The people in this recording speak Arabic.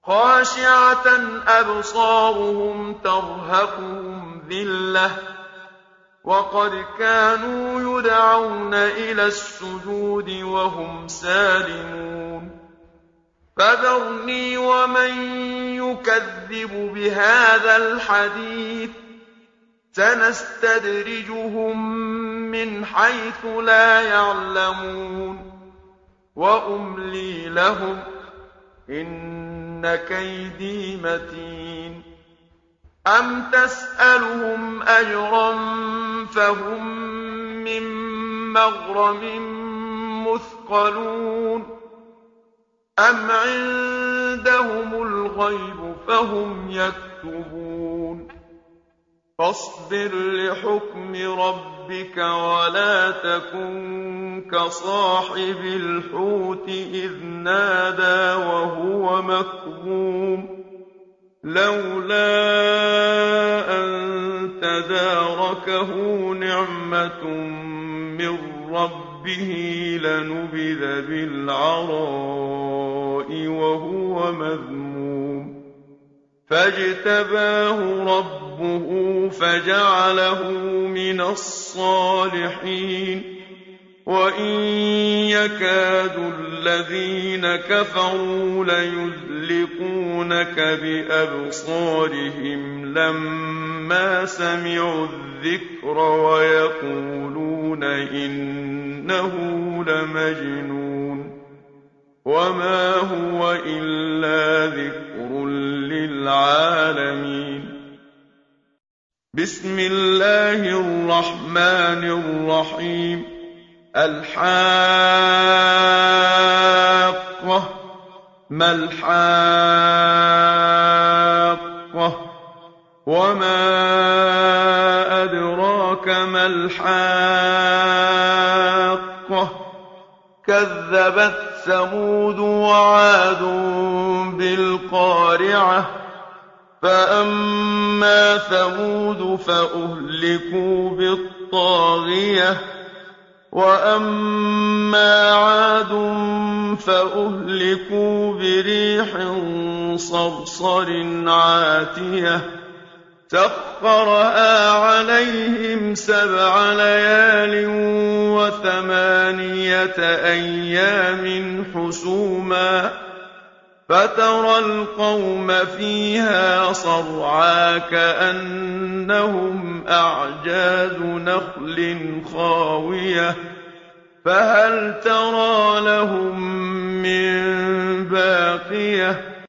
خَاشِعَةً أَبْصَارُهُمْ تَرْهَقُهُمْ ذِلَّةٌ وَقَدْ كَانُوا يُدْعَوْنَ إِلَى السُّجُودِ وَهُمْ سَالِمُونَ فَذَرْنِي وَمَن يُكَذِّبُ بِهَٰذَا الْحَدِيثِ ۖ سَنَسْتَدْرِجُهُم مِّنْ حَيْثُ لَا يَعْلَمُونَ وَأُمْلِي لَهُمْ ۚ إِنَّ كَيْدِي مَتِينٌ أَمْ تَسْأَلُهُمْ أَجْرًا فَهُم مِّن مَّغْرَمٍ مُّثْقَلُونَ أَمْ عِندَهُمُ الْغَيْبُ فَهُمْ يَكْتُبُونَ فَاصْبِرْ لِحُكْمِ رَبِّكَ وَلَا تَكُن كَصَاحِبِ الْحُوتِ إِذْ نَادَىٰ وَهُوَ مَكْظُومٌ لَّوْلَا أَن تَدَارَكَهُ نِعْمَةٌ مِّن رَّبِّهِ لَنُبِذَ بِالْعَرَاءِ وَهُوَ مَذْمُومٌ فَاجْتَبَاهُ رَبُّهُ فَجَعَلَهُ مِنَ الصَّالِحِينَ وَإِن يَكَادُ الَّذِينَ كَفَرُوا لَيُزْلِقُونَكَ بِأَبْصَارِهِمْ لَمَّا سَمِعُوا الذِّكْرَ وَيَقُولُونَ إِنَّهُ لَمَجْنُونٌ وَمَا هُوَ إِلَّا ذِكْرٌ لِّلْعَالَمِينَ بسم الله الرحمن الرحيم الحاقة ما الحاقة وما أدراك ما الحاقة كذبت ثمود وعاد بالقارعة فأما ثمود فأهلكوا بالطاغية وأما عاد فأهلكوا بريح صرصر عاتية سخرها عليهم 7 ليال و8 أيام حسوما فترى القوم فيها صرعى كأنهم أعجاز نخل خاوية فهل ترى لهم من باقية